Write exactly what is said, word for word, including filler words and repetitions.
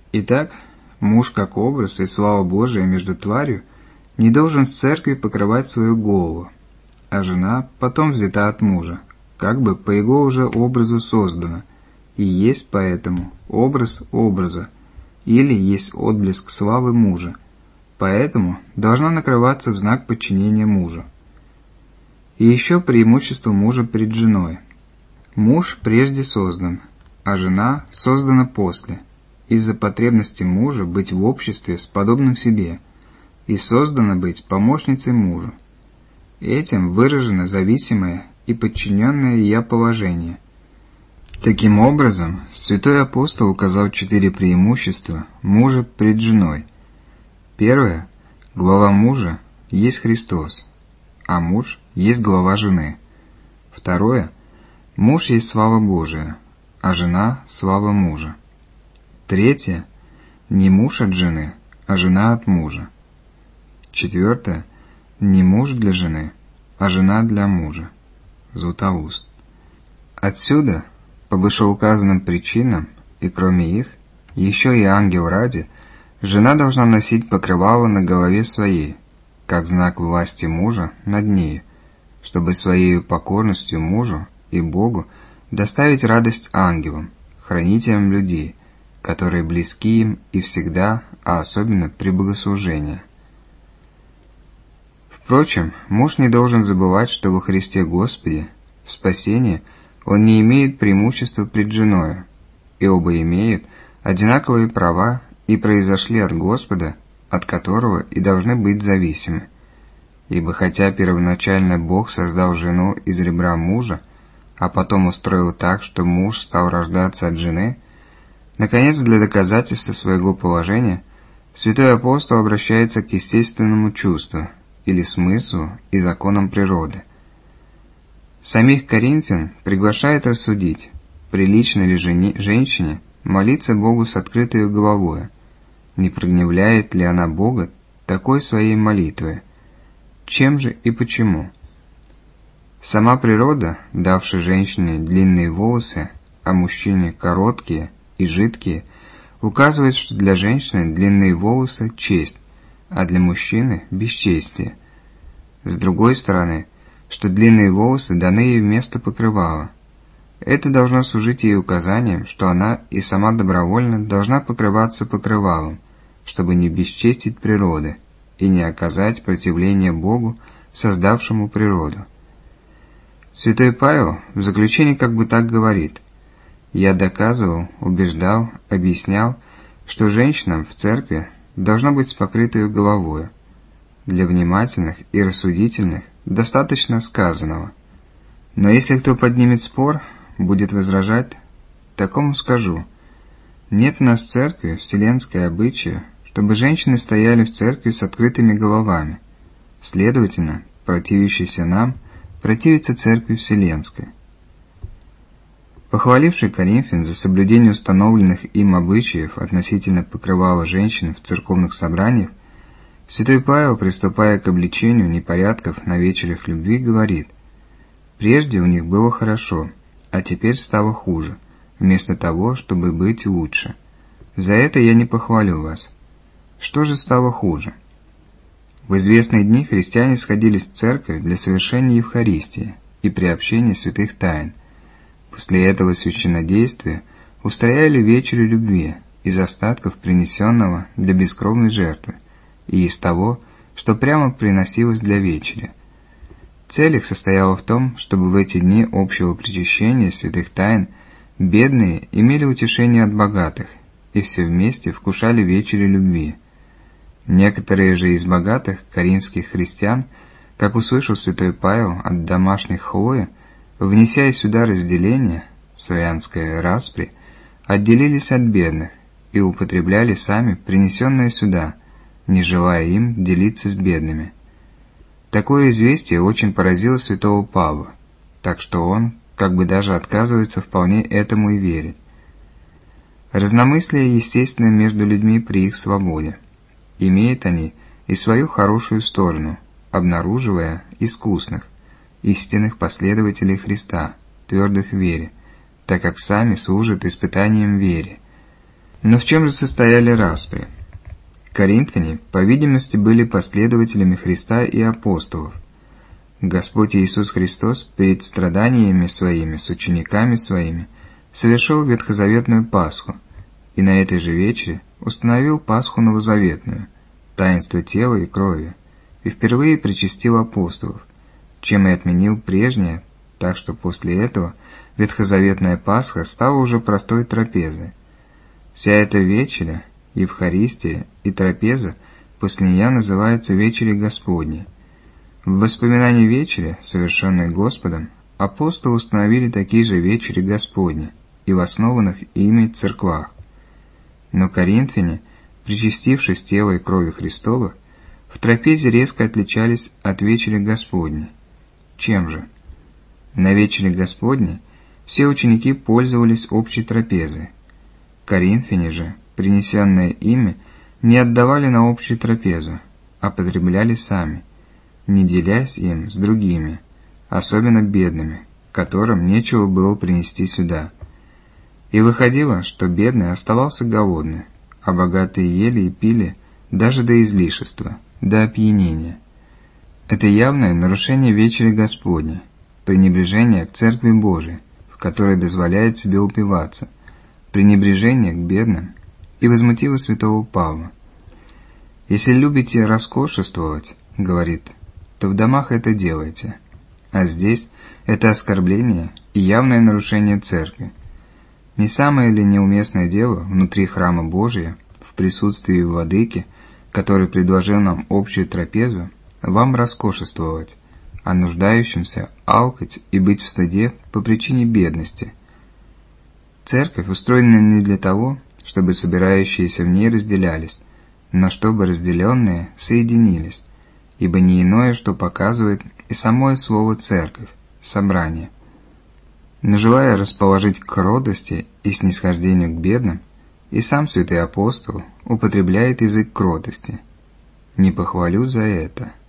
Итак, муж как образ и слава Божия между тварью не должен в церкви покрывать свою голову, а жена потом взята от мужа, как бы по его уже образу создана, и есть поэтому образ образа, или есть отблеск славы мужа, поэтому должна накрываться в знак подчинения мужу. И еще преимущество мужа перед женой. Муж прежде создан, а жена создана после, из-за потребности мужа быть в обществе с подобным себе, и создана быть помощницей мужу. Этим выражено зависимое и подчиненное «я» положение. Таким образом, святой апостол указал четыре преимущества мужа пред женой. Первое. Глава мужа есть Христос, а муж есть глава жены. Второе. Муж есть слава Божия, а жена – слава мужа. Третье. Не муж от жены, а жена от мужа. Четвертое. Не муж для жены, а жена для мужа. Златоуст. Отсюда, по вышеуказанным причинам, и кроме их, еще и ангел ради, жена должна носить покрывало на голове своей, как знак власти мужа над нею, чтобы своей покорностью мужу и Богу доставить радость ангелам, хранителям людей, которые близки им и всегда, а особенно при богослужении. Впрочем, муж не должен забывать, что во Христе Господе, в спасении, он не имеет преимущества пред женою, и оба имеют одинаковые права и произошли от Господа, от которого и должны быть зависимы. Ибо хотя первоначально Бог создал жену из ребра мужа, а потом устроил так, что муж стал рождаться от жены, наконец, для доказательства своего положения, святой апостол обращается к естественному чувству, или смыслу и законам природы. Самих коринфян приглашает рассудить, прилично ли жени, женщине молиться Богу с открытой головой, не прогневляет ли она Бога такой своей молитвой, чем же и почему. Сама природа, давшая женщине длинные волосы, а мужчине короткие и жидкие, указывает, что для женщины длинные волосы – честь, а для мужчины – бесчестие. С другой стороны, что длинные волосы даны ей вместо покрывала. Это должно служить ей указанием, что она и сама добровольно должна покрываться покрывалом, чтобы не бесчестить природы и не оказать противления Богу, создавшему природу. Святой Павел в заключении как бы так говорит: «Я доказывал, убеждал, объяснял, что женщинам в церкви должно быть с покрытой головою. Для внимательных и рассудительных достаточно сказанного. Но если кто поднимет спор, будет возражать, такому скажу: нет у нас в церкви вселенской обычая, чтобы женщины стояли в церкви с открытыми головами. Следовательно, противящийся нам противится церкви вселенской». Похваливший коринфян за соблюдение установленных им обычаев относительно покрывала женщин в церковных собраниях, святой Павел, приступая к обличению непорядков на вечерях любви, говорит: «Прежде у них было хорошо, а теперь стало хуже, вместо того, чтобы быть лучше. За это я не похвалю вас. Что же стало хуже? В известные дни христиане сходились в церковь для совершения Евхаристии и приобщения святых тайн. После этого священнодействия устрояли вечерю любви из остатков принесенного для бескровной жертвы и из того, что прямо приносилось для вечери. Цель их состояла в том, чтобы в эти дни общего причащения святых тайн бедные имели утешение от богатых и все вместе вкушали вечерю любви. Некоторые же из богатых коринфских христиан, как услышал святой Павел от домашних Хлои, внеся сюда разделение, в славянской распри, отделились от бедных и употребляли сами принесенное сюда, не желая им делиться с бедными. Такое известие очень поразило святого Павла, так что он как бы даже отказывается вполне этому и верить. Разномыслие естественно между людьми при их свободе. Имеют они и свою хорошую сторону, обнаруживая искусных, истинных последователей Христа, твердых в вере, так как сами служат испытанием вере. Но в чем же состояли распри? Коринфяне, по видимости, были последователями Христа и апостолов. Господь Иисус Христос перед страданиями Своими с учениками Своими совершил ветхозаветную Пасху, и на этой же вечере установил Пасху новозаветную, таинство тела и крови, и впервые причастил апостолов, чем и отменил прежнее, так что после этого ветхозаветная Пасха стала уже простой трапезой. Вся эта вечеря, Евхаристия и трапеза после нее называется вечерей Господней. В воспоминании вечери, совершенной Господом, апостолы установили такие же вечери Господни и в основанных ими церквах. Но коринфяне, причастившись тела и крови Христова, в трапезе резко отличались от вечери Господней. Чем же? На вечере Господней все ученики пользовались общей трапезой. Коринфяне же, принесенное ими, не отдавали на общую трапезу, а потребляли сами, не делясь им с другими, особенно бедными, которым нечего было принести сюда. И выходило, что бедный оставался голодный, а богатые ели и пили даже до излишества, до опьянения. Это явное нарушение вечери Господней, пренебрежение к Церкви Божией, в которой дозволяет себе упиваться, пренебрежение к бедным и возмутило святого Павла. «Если любите роскошествовать, — говорит, — то в домах это делайте, а здесь это оскорбление и явное нарушение Церкви. Не самое ли неуместное дело внутри храма Божия, в присутствии владыки, который предложил нам общую трапезу, вам роскошествовать, а нуждающимся алкать и быть в стыде по причине бедности? Церковь устроена не для того, чтобы собирающиеся в ней разделялись, но чтобы разделенные соединились, ибо не иное, что показывает и самое слово «церковь», «собрание». Но желая расположить к кротости и снисхождению к бедным, и сам святый апостол употребляет язык кротости. Не похвалю за это.